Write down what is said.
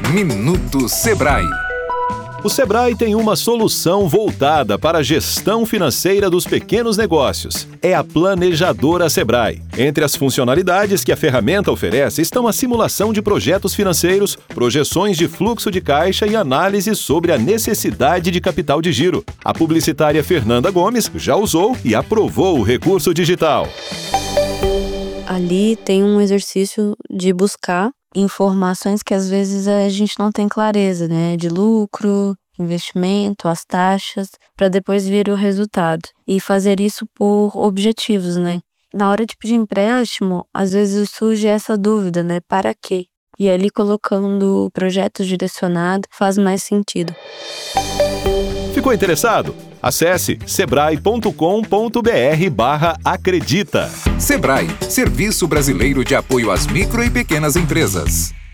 Minuto Sebrae. O Sebrae tem uma solução voltada para a gestão financeira dos pequenos negócios. É a Planejadora Sebrae. Entre as funcionalidades que a ferramenta oferece estão a simulação de projetos financeiros, projeções de fluxo de caixa e análise sobre a necessidade de capital de giro. A publicitária Fernanda Gomes já usou e aprovou o recurso digital. Ali tem um exercício de buscar informações que às vezes a gente não tem clareza, né? De lucro, investimento, as taxas, para depois vir o resultado. E fazer isso por objetivos, né? Na hora de pedir empréstimo, às vezes surge essa dúvida, né? Para quê? E ali colocando projetos direcionados faz mais sentido. Ficou interessado? Acesse sebrae.com.br/acredita. Sebrae, Serviço Brasileiro de Apoio às Micro e Pequenas Empresas.